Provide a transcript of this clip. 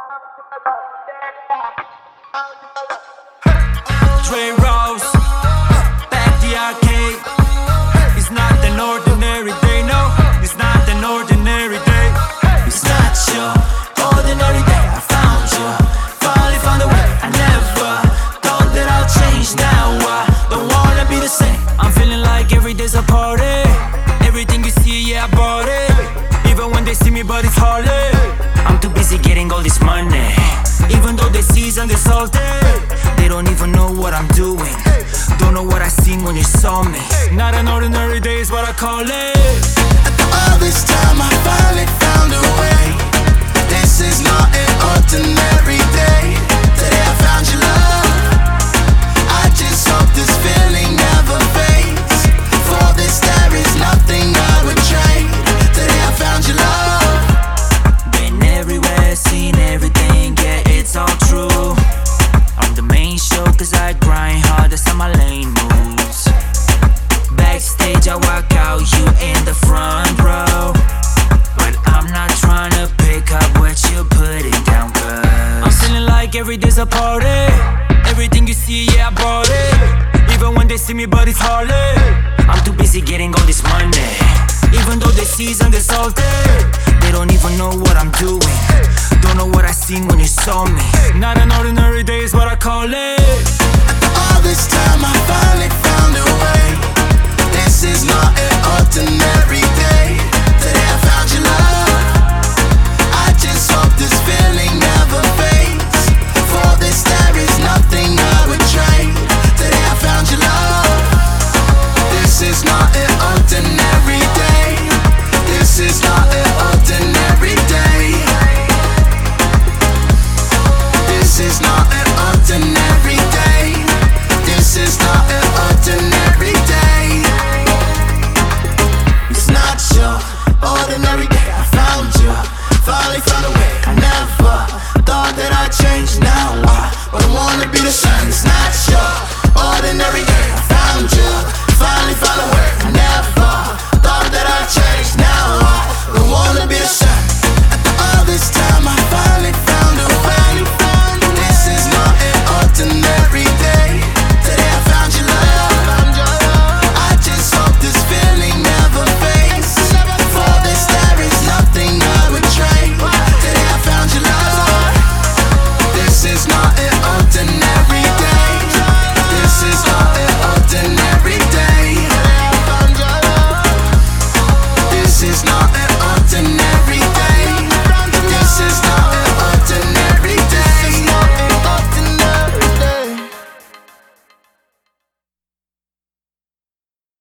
Dre Rose, back the arcade. It's not an ordinary day, no. It's not an ordinary day. It's not your ordinary day. I found you, finally found a way. I never thought that I'll change. Now I don't wanna be the same. I'm feeling like every day's a party. Everything you see, yeah, I bought it. Even when they see me, but it's hardly. I'm too busy getting all this money. Even though they seasoned, they're salty. They don't even know what I'm doing. Don't know what I seen when you saw me. Not an ordinary day is what I call it. After all this time I finally found a way. This is not an ordinary day. Today I found your love. I just hope this feeling never fades. For this there is nothing I would trade. Today I found your love. Been everywhere, seen everything, yeah, it's all true. I'm the main show cause I grind hard, that's how my lane moves. Backstage I walk out, you in the front row. But I'm not trying to pick up what you're putting down, cause I'm feeling like every day's a party. Everything you see, yeah, I bought it. Even when they see me, but it's hardly. I'm too busy getting all this money. Even though they seasoned, they're salty. They don't even know what I'm doing. Don't know what I seen when you saw me. Not an ordinary day is what I call it. After all this time I finally found a way. This is not an ordinary day. Today I found your love. I just hope this feeling never fades. For this there is nothing I would trade. Today I found your love. This is not an ordinary day. This is not an ordinary day. This is not an ordinary day. This is not an ordinary day. It's not your ordinary day. I found you, finally found a way.